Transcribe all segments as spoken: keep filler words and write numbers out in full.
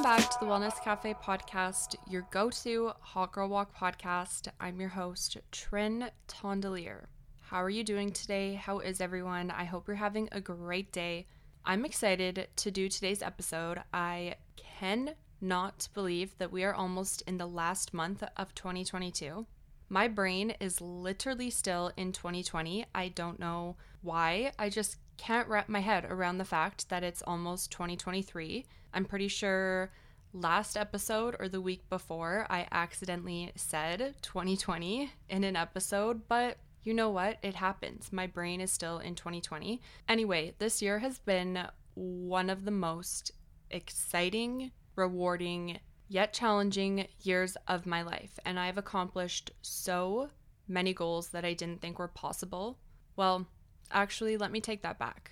back to the Wellness Cafe podcast, your go-to Hot Girl Walk podcast. I'm your host, Trin Tondelier. How are you doing today? How is everyone? I hope you're having a great day. I'm excited to do today's episode. I cannot believe that we are almost in the last month of twenty twenty-two. My brain is literally still in twenty twenty. I don't know why. I just can't wrap my head around the fact that it's almost twenty twenty-three. I'm pretty sure last episode or the week before I accidentally said twenty twenty in an episode, but you know what? It happens. My brain is still in twenty twenty. Anyway, this year has been one of the most exciting, rewarding, yet challenging years of my life, and I've accomplished so many goals that I didn't think were possible. Well, actually, let me take that back.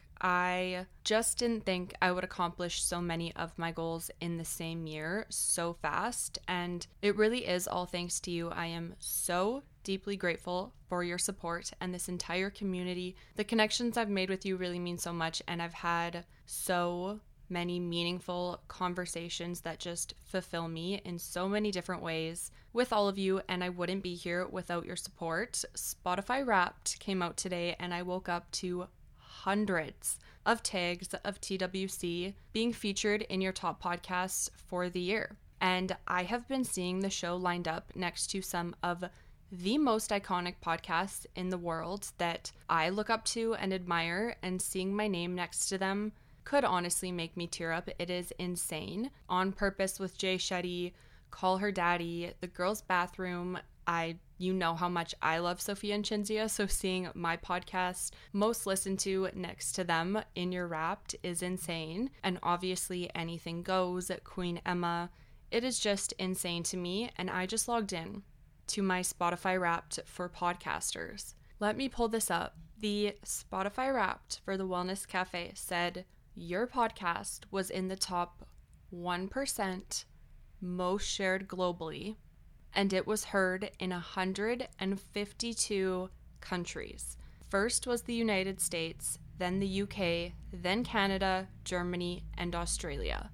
I just didn't think I would accomplish so many of my goals in the same year so fast, and it really is all thanks to you. I am so deeply grateful for your support and this entire community. The connections I've made with you really mean so much, and I've had so many meaningful conversations that just fulfill me in so many different ways with all of you, and I wouldn't be here without your support. Spotify Wrapped came out today, and I woke up to hundreds of tags of T W C being featured in your top podcasts for the year. And I have been seeing the show lined up next to some of the most iconic podcasts in the world that I look up to and admire, and seeing my name next to them could honestly make me tear up. It is insane. On Purpose with Jay Shetty, Call Her Daddy, The Girls Bathroom. I, you know how much I love Sophia and Chinzia, so seeing my podcast most listened to next to them in your Wrapped is insane. And obviously Anything Goes, Queen Emma. It is just insane to me, and I just logged in to my Spotify Wrapped for podcasters. Let me pull this up. The Spotify Wrapped for the Wellness Cafe said your podcast was in the top one percent most shared globally, and it was heard in one hundred fifty-two countries. First was the United States, then the U K, then Canada, Germany, and Australia.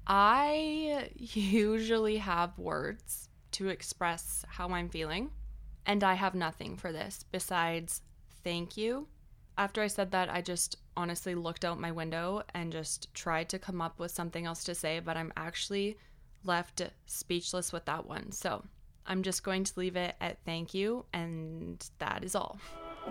I usually have words to express how I'm feeling, and I have nothing for this besides thank you. After I said that, I just honestly looked out my window and just tried to come up with something else to say, but I'm actually left speechless with that one. So I'm just going to leave it at thank you, and that is all.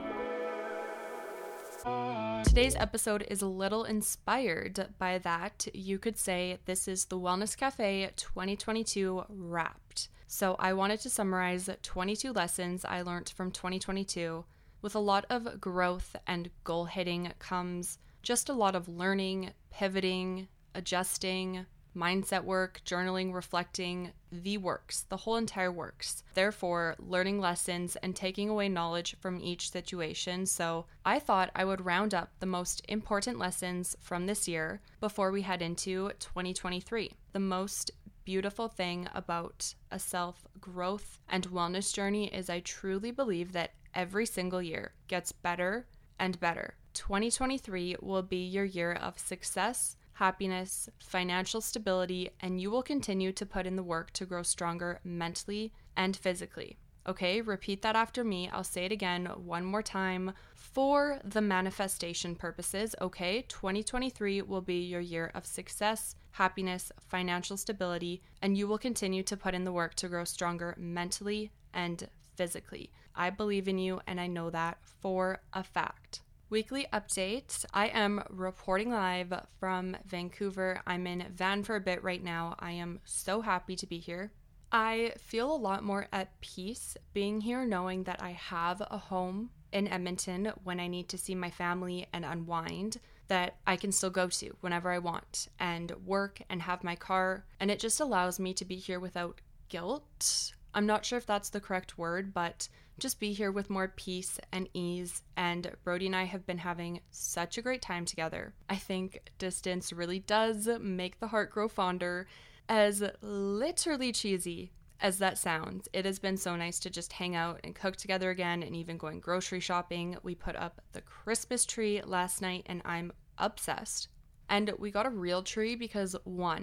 Today's episode is a little inspired by that. You could say this is the Wellness Cafe twenty twenty-two Wrapped. So I wanted to summarize twenty-two lessons I learned from twenty twenty-two. With a lot of growth and goal hitting comes just a lot of learning, pivoting, adjusting, mindset work, journaling, reflecting, the works, the whole entire works. Therefore, learning lessons and taking away knowledge from each situation. So I thought I would round up the most important lessons from this year before we head into twenty twenty-three. The most beautiful thing about a self-growth and wellness journey is I truly believe that every single year gets better and better. twenty twenty-three will be your year of success, happiness, financial stability, and you will continue to put in the work to grow stronger mentally and physically. Okay, repeat that after me. I'll say it again one more time for the manifestation purposes. Okay, twenty twenty-three will be your year of success, happiness, financial stability, and you will continue to put in the work to grow stronger mentally and physically. I believe in you, and I know that for a fact. Weekly update. I am reporting live from Vancouver. I'm in Van for a bit right now. I am so happy to be here. I feel a lot more at peace being here, knowing that I have a home in Edmonton when I need to see my family and unwind, that I can still go to whenever I want and work and have my car. And it just allows me to be here without guilt. I'm not sure if that's the correct word, but just be here with more peace and ease. And Brody and I have been having such a great time together. I think distance really does make the heart grow fonder. As literally cheesy as that sounds, it has been so nice to just hang out and cook together again, and even going grocery shopping. We put up the Christmas tree last night and I'm obsessed. And we got a real tree because one,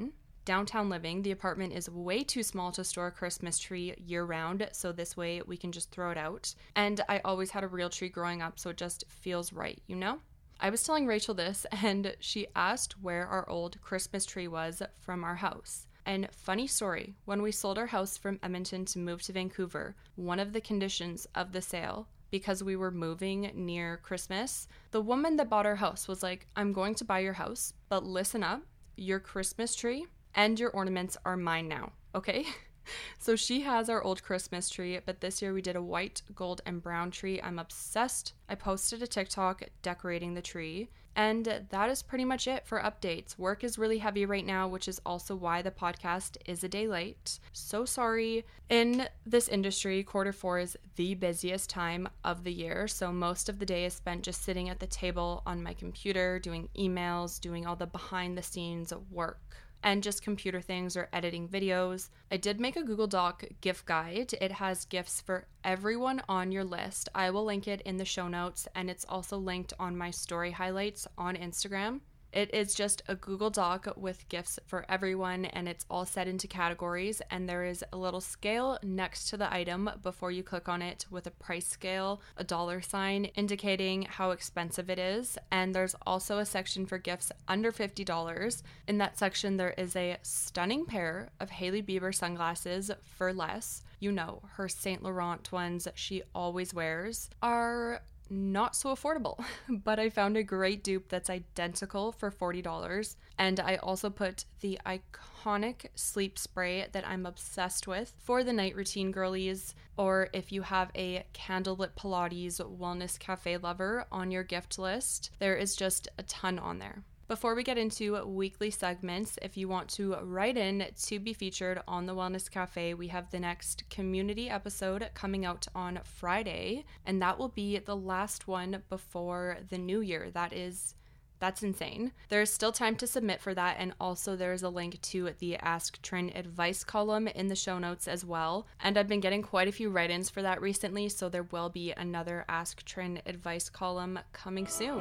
downtown living, the apartment is way too small to store a Christmas tree year round, so this way we can just throw it out. And I always had a real tree growing up, so it just feels right, you know? I was telling Rachel this, and she asked where our old Christmas tree was from our house. And funny story, when we sold our house from Edmonton to move to Vancouver, one of the conditions of the sale, because we were moving near Christmas, the woman that bought our house was like, I'm going to buy your house, but listen up, your Christmas tree and your ornaments are mine now, okay? So she has our old Christmas tree, but this year we did a white, gold, and brown tree. I'm obsessed. I posted a TikTok decorating the tree, and that is pretty much it for updates. Work is really heavy right now, which is also why the podcast is a day late. So sorry. In this industry, quarter four is the busiest time of the year, so most of the day is spent just sitting at the table on my computer, doing emails, doing all the behind the scenes work, and just computer things or editing videos. I did make a Google Doc gift guide. It has gifts for everyone on your list. I will link it in the show notes, and it's also linked on my story highlights on Instagram. It is just a Google Doc with gifts for everyone, and it's all set into categories, and there is a little scale next to the item before you click on it with a price scale, a dollar sign indicating how expensive it is, and there's also a section for gifts under fifty dollars. In that section, there is a stunning pair of Hailey Bieber sunglasses for less. You know, her Saint Laurent ones she always wears are not so affordable, but I found a great dupe that's identical for forty dollars. And I also put the iconic sleep spray that I'm obsessed with for the night routine girlies, or if you have a candlelit Pilates wellness cafe lover on your gift list, there is just a ton on there. Before we get into weekly segments, if you want to write in to be featured on the Wellness Cafe, we have the next community episode coming out on Friday, and that will be the last one before the new year. That is, that's insane. There's still time to submit for that, and also there's a link to the Ask Trin advice column in the show notes as well. And I've been getting quite a few write-ins for that recently, so there will be another Ask Trin advice column coming soon.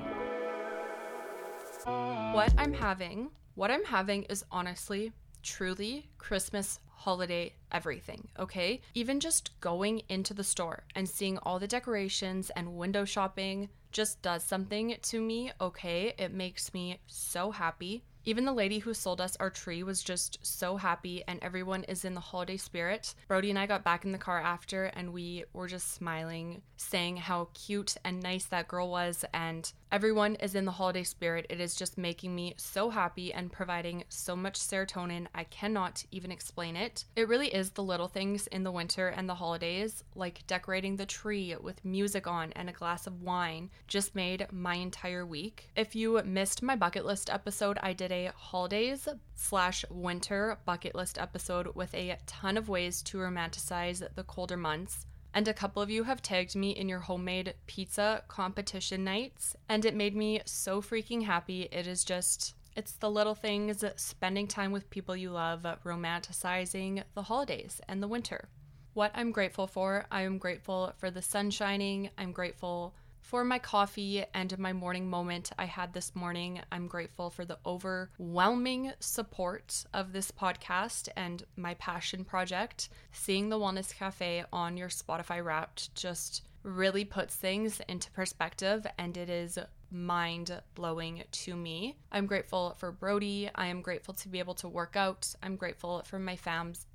What I'm having, what I'm having is honestly, truly Christmas holiday everything, okay? Even just going into the store and seeing all the decorations and window shopping just does something to me, okay? It makes me so happy. Even the lady who sold us our tree was just so happy, and everyone is in the holiday spirit. Brody and I got back in the car after, and we were just smiling, saying how cute and nice that girl was, and everyone is in the holiday spirit. It is just making me so happy and providing so much serotonin. I cannot even explain it. It really is the little things in the winter and the holidays, like decorating the tree with music on and a glass of wine, just made my entire week. If you missed my bucket list episode, I did a holidays slash winter bucket list episode with a ton of ways to romanticize the colder months. And a couple of you have tagged me in your homemade pizza competition nights, and it made me so freaking happy. It is just, it's the little things, spending time with people you love, romanticizing the holidays and the winter. What I'm grateful for, I am grateful for the sun shining. I'm grateful for my coffee and my morning moment I had this morning. I'm grateful for the overwhelming support of this podcast and my passion project. Seeing the Wellness Cafe on your Spotify Wrapped just really puts things into perspective, and it is mind-blowing to me. I'm grateful for Brody. I am grateful to be able to work out. I'm grateful for my fams.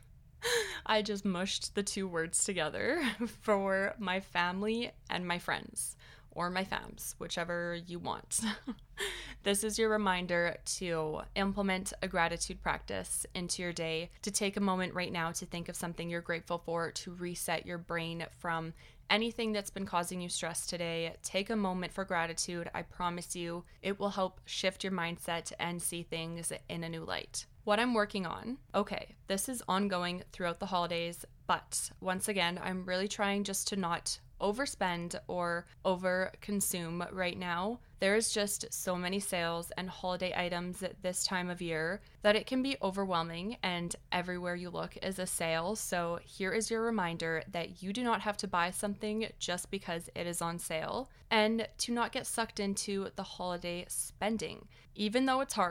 I just mushed the two words together for my family and my friends, or my fams, whichever you want. This is your reminder to implement a gratitude practice into your day, to take a moment right now to think of something you're grateful for, to reset your brain from anything that's been causing you stress today. Take a moment for gratitude. I promise you, it will help shift your mindset and see things in a new light. What I'm working on, okay, this is ongoing throughout the holidays, but once again, I'm really trying just to not overspend or over consume right now. There's just so many sales and holiday items at this time of year that it can be overwhelming, and everywhere you look is a sale. So here is your reminder that you do not have to buy something just because it is on sale, and to not get sucked into the holiday spending. Even though it's hard,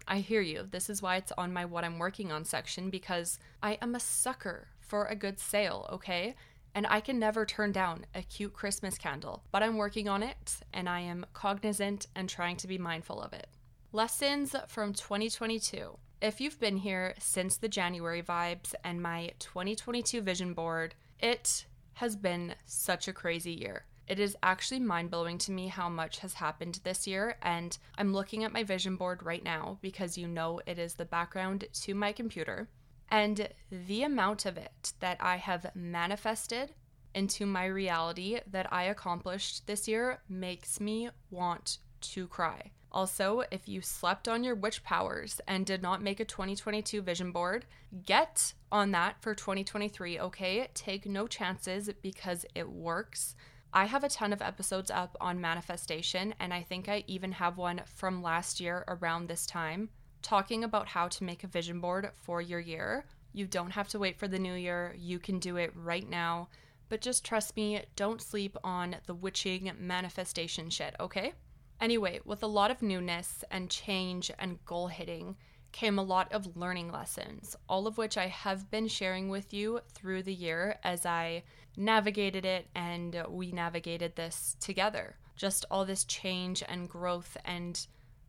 I hear you. This is why it's on my what I'm working on section, because I am a sucker for a good sale, okay? And I can never turn down a cute Christmas candle, but I'm working on it and I am cognizant and trying to be mindful of it. Lessons from twenty twenty-two. If you've been here since the January vibes and my twenty twenty-two vision board, it has been such a crazy year. It is actually mind-blowing to me how much has happened this year, and I'm looking at my vision board right now because you know it is the background to my computer, and the amount of it that I have manifested into my reality that I accomplished this year makes me want to cry. Also, if you slept on your witch powers and did not make a twenty twenty-two vision board, get on that for twenty twenty-three, okay? Take no chances because it works. I have a ton of episodes up on manifestation, and I think I even have one from last year around this time, talking about how to make a vision board for your year. You don't have to wait for the new year. You can do it right now. But just trust me, don't sleep on the witching manifestation shit, okay? Anyway, with a lot of newness and change and goal hitting came a lot of learning lessons, all of which I have been sharing with you through the year as I navigated it and we navigated this together. Just all this change and growth, and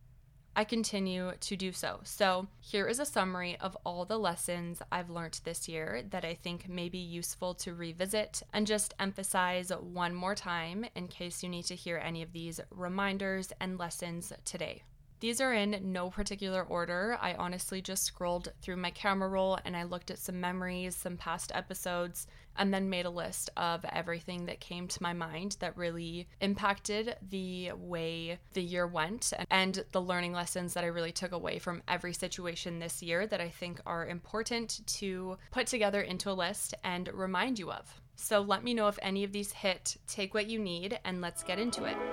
I continue to do so. So here is a summary of all the lessons I've learned this year that I think may be useful to revisit and just emphasize one more time in case you need to hear any of these reminders and lessons today. These are in no particular order. I honestly just scrolled through my camera roll and I looked at some memories, some past episodes, and then made a list of everything that came to my mind that really impacted the way the year went and the learning lessons that I really took away from every situation this year that I think are important to put together into a list and remind you of. So let me know if any of these hit. Take what you need and let's get into it.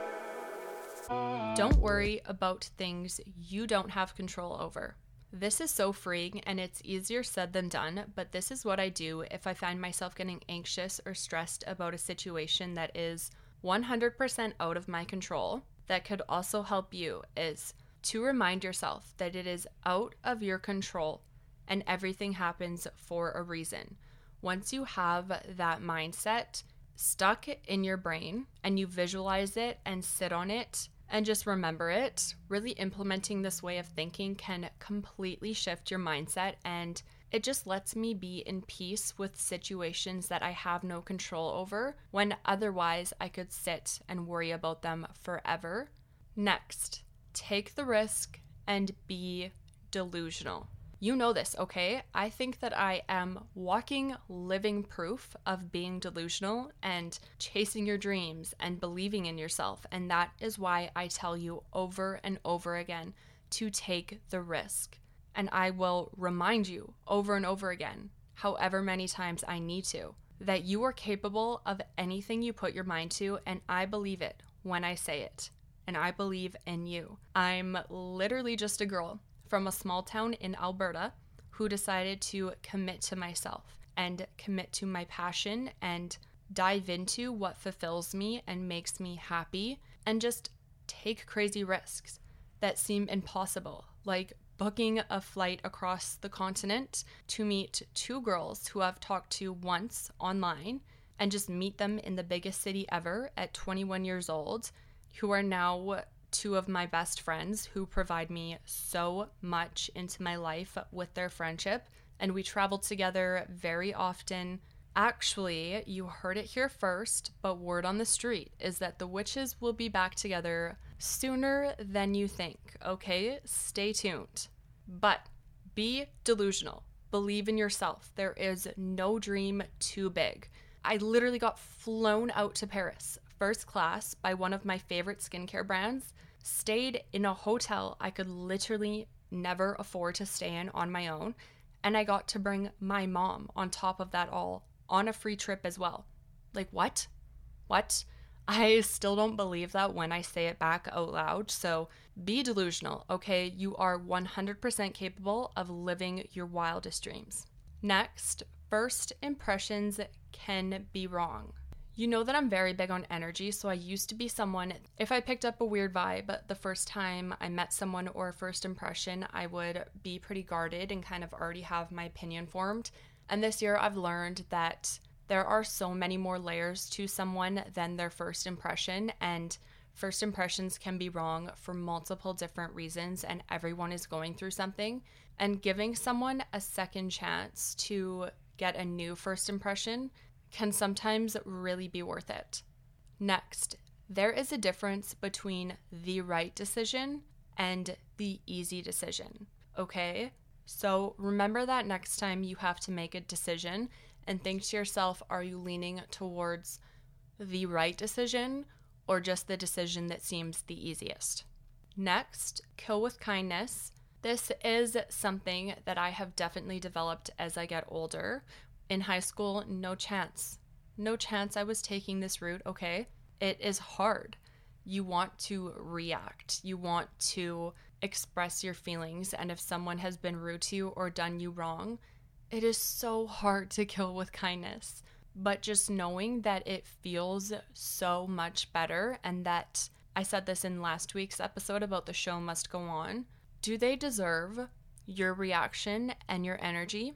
Don't worry about things you don't have control over. This is so freeing and it's easier said than done, but this is what I do if I find myself getting anxious or stressed about a situation that is one hundred percent out of my control. That could also help you is to remind yourself that it is out of your control and everything happens for a reason. Once you have that mindset stuck in your brain and you visualize it and sit on it, and just remember it, really implementing this way of thinking can completely shift your mindset, and it just lets me be in peace with situations that I have no control over when otherwise I could sit and worry about them forever. Next, take the risk and be delusional. You know this, okay? I think that I am walking, living proof of being delusional and chasing your dreams and believing in yourself. And that is why I tell you over and over again to take the risk. And I will remind you over and over again, however many times I need to, that you are capable of anything you put your mind to. And I believe it when I say it. And I believe in you. I'm literally just a girl from a small town in Alberta who decided to commit to myself and commit to my passion and dive into what fulfills me and makes me happy and just take crazy risks that seem impossible, like booking a flight across the continent to meet two girls who I've talked to once online and just meet them in the biggest city ever at twenty-one years old, who are now two of my best friends who provide me so much into my life with their friendship, and we travel together very often. Actually, you heard it here first, but word on the street is that the witches will be back together sooner than you think, okay? Stay tuned. But be delusional. Believe in yourself. There is no dream too big. I literally got flown out to Paris first class by one of my favorite skincare brands, stayed in a hotel I could literally never afford to stay in on my own, and I got to bring my mom on top of that all on a free trip as well. Like, what? What? I still don't believe that when I say it back out loud, so be delusional, okay? You are one hundred percent capable of living your wildest dreams. Next, first impressions can be wrong. You know that I'm very big on energy, so I used to be someone, if I picked up a weird vibe the first time I met someone or a first impression, I would be pretty guarded and kind of already have my opinion formed. And this year I've learned that there are so many more layers to someone than their first impression, and first impressions can be wrong for multiple different reasons, and everyone is going through something. And giving someone a second chance to get a new first impression can sometimes really be worth it. Next, there is a difference between the right decision and the easy decision, okay? So remember that next time you have to make a decision and think to yourself, are you leaning towards the right decision or just the decision that seems the easiest? Next, kill with kindness. This is something that I have definitely developed as I get older. In high school, no chance. No chance I was taking this route, okay? It is hard. You want to react. You want to express your feelings. And if someone has been rude to you or done you wrong, it is so hard to kill with kindness. But just knowing that it feels so much better, and that I said this in last week's episode about the show must go on. Do they deserve your reaction and your energy?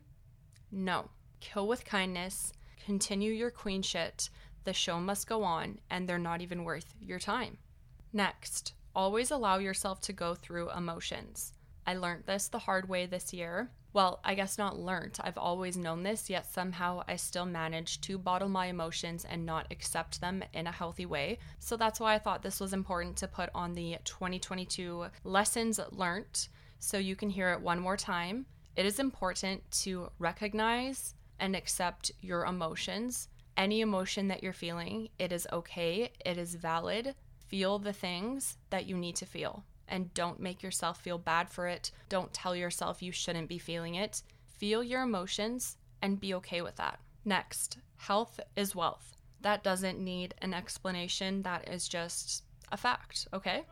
No. Kill with kindness, continue your queen shit, the show must go on, and they're not even worth your time. Next, always allow yourself to go through emotions. I learned this the hard way this year. Well, I guess not learned. I've always known this, yet somehow I still manage to bottle my emotions and not accept them in a healthy way. So that's why I thought this was important to put on the twenty twenty-two lessons learned, so you can hear it one more time. It is important to recognize and accept your emotions. Any emotion that you're feeling, it is okay, it is valid. Feel the things that you need to feel, and don't make yourself feel bad for it. Don't tell yourself you shouldn't be feeling it. Feel your emotions and be okay with that. Next, health is wealth. That doesn't need an explanation. That is just a fact, okay?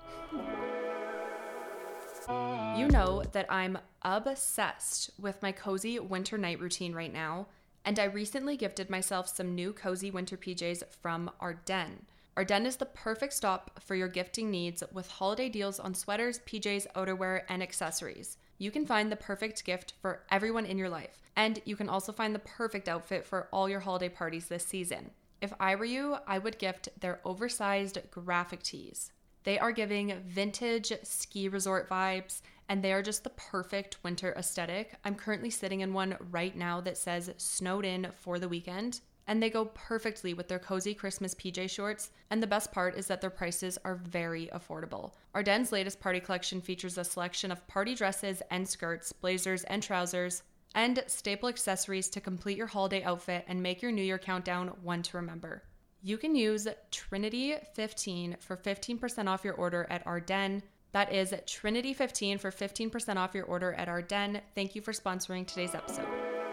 You know that I'm obsessed with my cozy winter night routine right now, and I recently gifted myself some new cozy winter P Js from Ardennes. Ardennes is the perfect stop for your gifting needs with holiday deals on sweaters, P Js, outerwear, and accessories. You can find the perfect gift for everyone in your life, and you can also find the perfect outfit for all your holiday parties this season. If I were you, I would gift their oversized graphic tees. They are giving vintage ski resort vibes, and they are just the perfect winter aesthetic. I'm currently sitting in one right now that says snowed in for the weekend, and they go perfectly with their cozy Christmas P J shorts, and the best part is that their prices are very affordable. Ardennes' latest party collection features a selection of party dresses and skirts, blazers and trousers, and staple accessories to complete your holiday outfit and make your New Year countdown one to remember. You can use Trinity fifteen for fifteen percent off your order at Ardennes. That is Trinity fifteen for fifteen percent off your order at Ardennes. Thank you for sponsoring today's episode.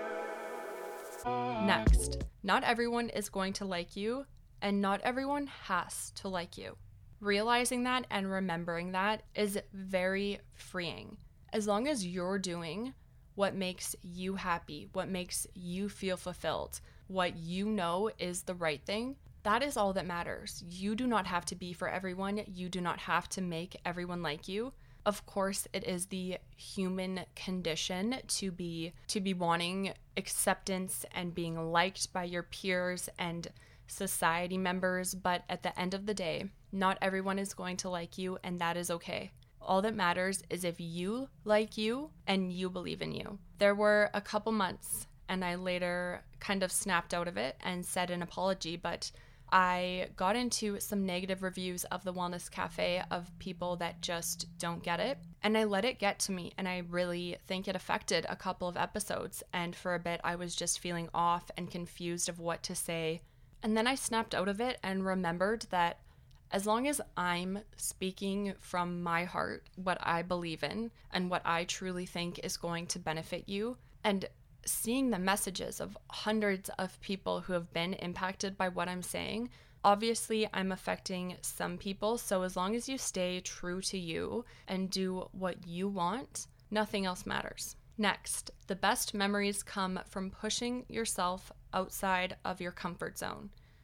Next, not everyone is going to like you, and not everyone has to like you. Realizing that and remembering that is very freeing. As long as you're doing what makes you happy, what makes you feel fulfilled, what you know is the right thing, that is all that matters. You do not have to be for everyone. You do not have to make everyone like you. Of course, it is the human condition to be to be wanting acceptance and being liked by your peers and society members, but at the end of the day, not everyone is going to like you, and that is okay. All that matters is if you like you and you believe in you. There were a couple months, and I later kind of snapped out of it and said an apology, but I got into some negative reviews of the Wellness Cafe of people that just don't get it. And I let it get to me, and I really think it affected a couple of episodes. And for a bit, I was just feeling off and confused of what to say. And then I snapped out of it and remembered that as long as I'm speaking from my heart, what I believe in and what I truly think is going to benefit you, and seeing the messages of hundreds of people who have been impacted by what I'm saying, obviously I'm affecting some people. So as long as you stay true to you and do what you want, nothing else matters. Next, the best memories come from pushing yourself outside of your comfort zone.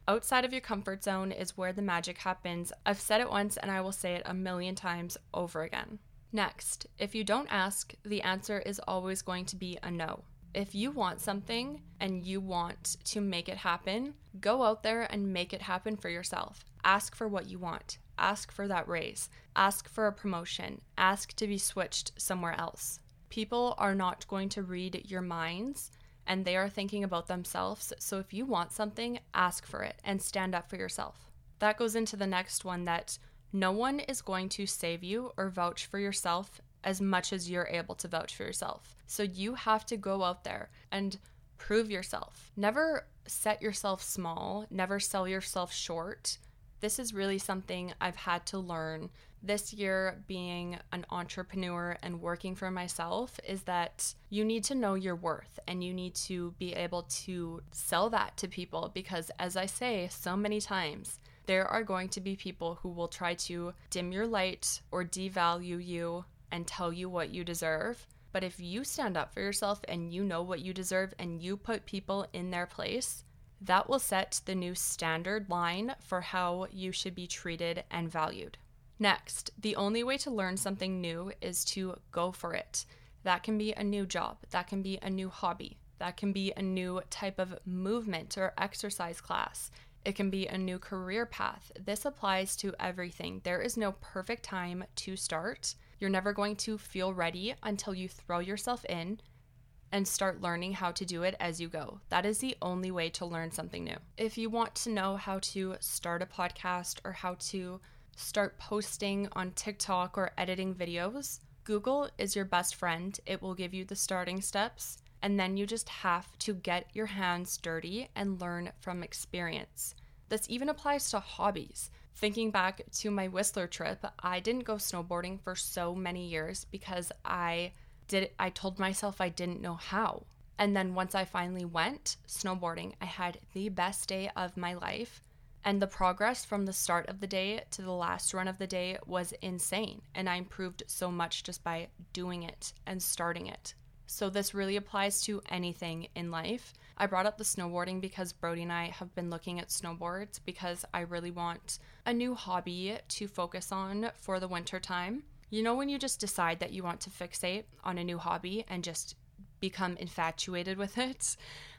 Outside of your comfort zone is where the magic happens. I've said it once and I will say it a million times over again. Next, if you don't ask, the answer is always going to be a no. If you want something and you want to make it happen, go out there and make it happen for yourself. Ask for what you want. Ask for that raise. Ask for a promotion. Ask to be switched somewhere else. People are not going to read your minds, and they are thinking about themselves. So if you want something, ask for it and stand up for yourself. That goes into the next one, that no one is going to save you or vouch for yourself as much as you're able to vouch for yourself. So you have to go out there and prove yourself. Never set yourself small. Never sell yourself short. This is really something I've had to learn this year, being an entrepreneur and working for myself, is that you need to know your worth and you need to be able to sell that to people, because as I say so many times, there are going to be people who will try to dim your light or devalue you and tell you what you deserve. But if you stand up for yourself and you know what you deserve and you put people in their place, that will set the new standard line for how you should be treated and valued. Next, the only way to learn something new is to go for it. That can be a new job. That can be a new hobby. That can be a new type of movement or exercise class. It can be a new career path. This applies to everything. There is no perfect time to start. You're never going to feel ready until you throw yourself in and start learning how to do it as you go. That is the only way to learn something new. If you want to know how to start a podcast or how to start posting on TikTok or editing videos, Google is your best friend. It will give you the starting steps, and then you just have to get your hands dirty and learn from experience. This even applies to hobbies. Thinking back to my Whistler trip, I didn't go snowboarding for so many years because I did I told myself I didn't know how. And then once I finally went snowboarding, I had the best day of my life. And the progress from the start of the day to the last run of the day was insane. And I improved so much just by doing it and starting it. So this really applies to anything in life. I brought up the snowboarding because Brody and I have been looking at snowboards because I really want a new hobby to focus on for the winter time. You know, when you just decide that you want to fixate on a new hobby and just become infatuated with it.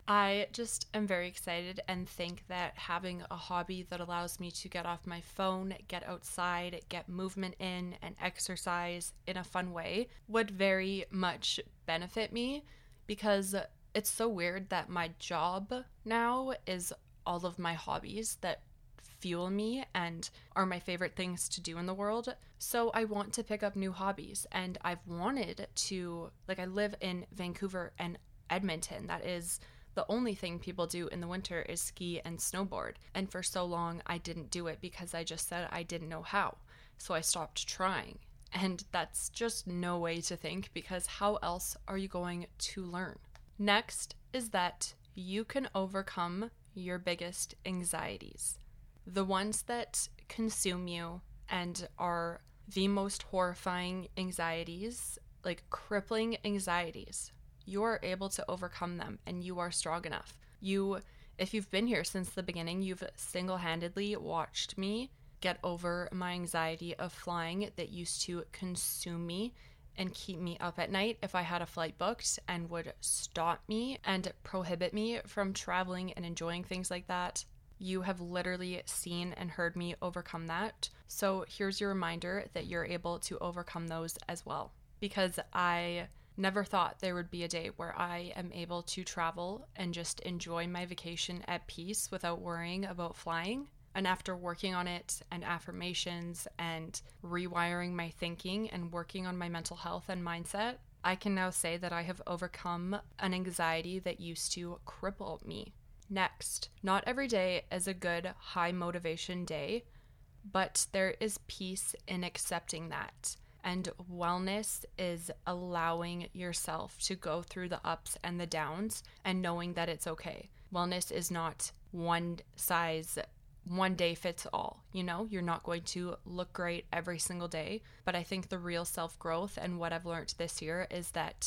I just am very excited and think that having a hobby that allows me to get off my phone, get outside, get movement in, and exercise in a fun way would very much benefit me, because it's so weird that my job now is all of my hobbies that fuel me and are my favorite things to do in the world. So I want to pick up new hobbies, and I've wanted to, like, I live in Vancouver and Edmonton. That is the only thing people do in the winter is ski and snowboard. And for so long, I didn't do it because I just said I didn't know how. So I stopped trying. And that's just no way to think, because how else are you going to learn? Next is that you can overcome your biggest anxieties. The ones that consume you and are the most horrifying anxieties, like crippling anxieties. You are able to overcome them, and you are strong enough. You, if you've been here since the beginning, you've single-handedly watched me get over my anxiety of flying that used to consume me and keep me up at night if I had a flight booked, and would stop me and prohibit me from traveling and enjoying things like that. You have literally seen and heard me overcome that. So here's your reminder that you're able to overcome those as well. Because I never thought there would be a day where I am able to travel and just enjoy my vacation at peace without worrying about flying. And after working on it and affirmations and rewiring my thinking and working on my mental health and mindset, I can now say that I have overcome an anxiety that used to cripple me. Next, not every day is a good high motivation day, but there is peace in accepting that. And wellness is allowing yourself to go through the ups and the downs and knowing that it's okay. Wellness is not one size, one day fits all. You know, you're not going to look great every single day. But I think the real self-growth and what I've learned this year is that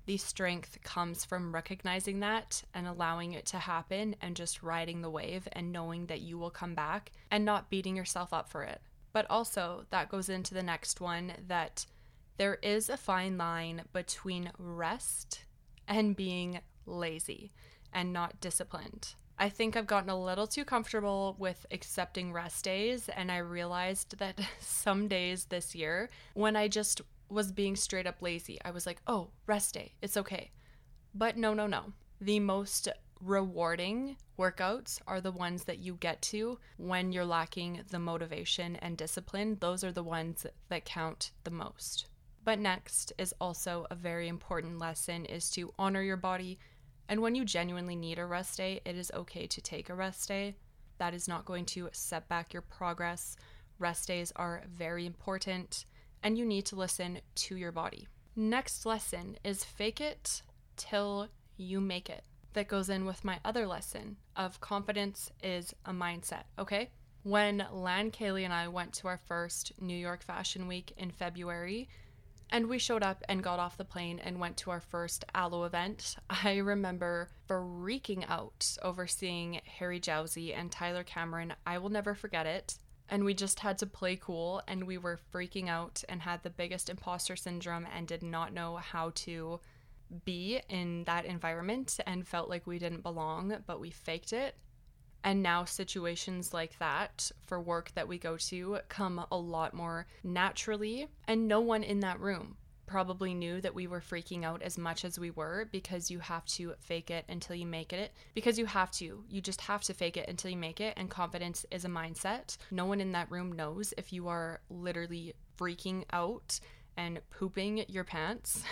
The strength comes from recognizing that and allowing it to happen and just riding the wave and knowing that you will come back and not beating yourself up for it. But also, that goes into the next one, that there is a fine line between rest and being lazy and not disciplined. I think I've gotten a little too comfortable with accepting rest days, and I realized that some days this year when I just was being straight up lazy, I was like, oh, rest day, it's okay. But no, no, no. The most rewarding workouts are the ones that you get to when you're lacking the motivation and discipline. Those are the ones that count the most. But next is also a very important lesson, is to honor your body. And when you genuinely need a rest day, it is okay to take a rest day. That is not going to set back your progress. Rest days are very important, and you need to listen to your body. Next lesson is fake it till you make it. That goes in with my other lesson of confidence is a mindset, okay? When Lan Kaylee and I went to our first New York Fashion Week in February, and we showed up and got off the plane and went to our first Aloe event, I remember freaking out over seeing Harry Jowsey and Tyler Cameron. I will never forget it. And we just had to play cool, and we were freaking out and had the biggest imposter syndrome and did not know how to be in that environment and felt like we didn't belong, but we faked it. And now situations like that for work that we go to come a lot more naturally, and no one in that room probably knew that we were freaking out as much as we were, because you have to fake it until you make it. Because you have to. You just have to fake it until you make it, and confidence is a mindset. No one in that room knows if you are literally freaking out and pooping your pants.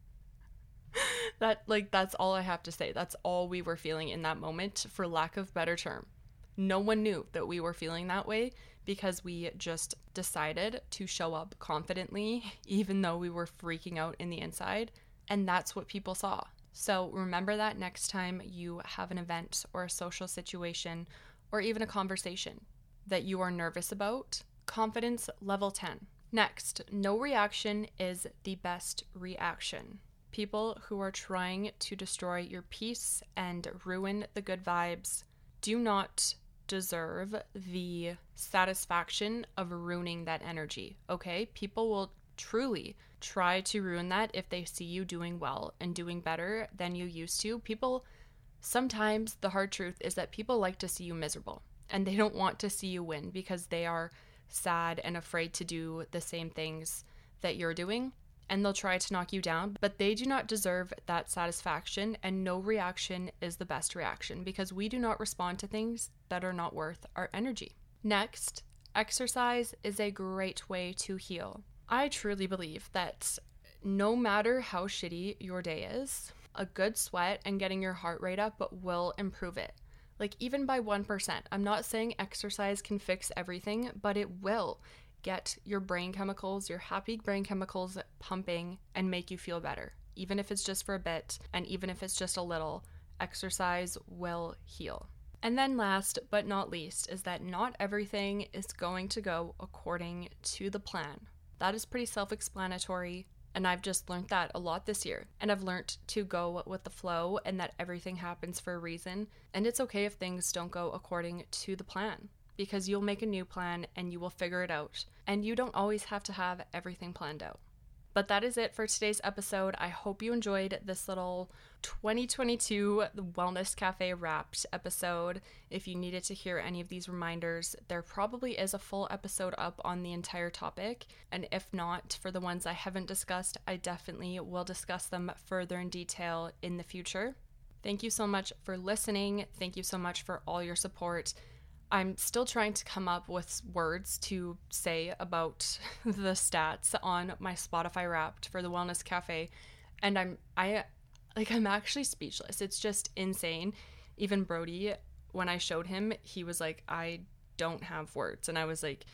That, like, that's all I have to say. That's all we were feeling in that moment, for lack of better term. No one knew that we were feeling that way, because we just decided to show up confidently, even though we were freaking out in the inside. And that's what people saw. So remember that next time you have an event or a social situation or even a conversation that you are nervous about. Confidence level ten. Next, no reaction is the best reaction. People who are trying to destroy your peace and ruin the good vibes do not deserve the satisfaction of ruining that energy, okay? People will truly try to ruin that if they see you doing well and doing better than you used to. People, sometimes the hard truth is that people like to see you miserable, and they don't want to see you win because they are sad and afraid to do the same things that you're doing. And they'll try to knock you down, but they do not deserve that satisfaction, and no reaction is the best reaction, because we do not respond to things that are not worth our energy. Next, exercise is a great way to heal. I truly believe that no matter how shitty your day is, a good sweat and getting your heart rate up will improve it. Like, even by one percent. I'm not saying exercise can fix everything, but it will get your brain chemicals, your happy brain chemicals pumping and make you feel better. Even if it's just for a bit, and even if it's just a little, exercise will heal. And then last but not least is that not everything is going to go according to the plan. That is pretty self-explanatory, and I've just learned that a lot this year. And I've learned to go with the flow, and that everything happens for a reason. And it's okay if things don't go according to the plan, because you'll make a new plan and you will figure it out. And you don't always have to have everything planned out. But that is it for today's episode. I hope you enjoyed this little twenty twenty-two Wellness Cafe Wrapped episode. If you needed to hear any of these reminders, there probably is a full episode up on the entire topic. And if not, for the ones I haven't discussed, I definitely will discuss them further in detail in the future. Thank you so much for listening. Thank you so much for all your support. I'm still trying to come up with words to say about the stats on my Spotify Wrapped for the Wellness Cafe, and I'm I like I'm actually speechless. It's just insane. Even Brody, when I showed him, he was like, I don't have words, and I was like,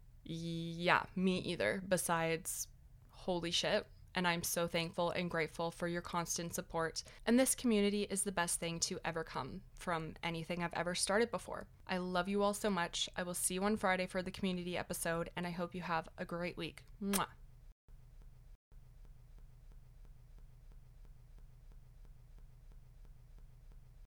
yeah, me either. Besides, holy shit. And I'm so thankful and grateful for your constant support. And this community is the best thing to ever come from anything I've ever started before. I love you all so much. I will see you on Friday for the community episode, and I hope you have a great week. Mwah.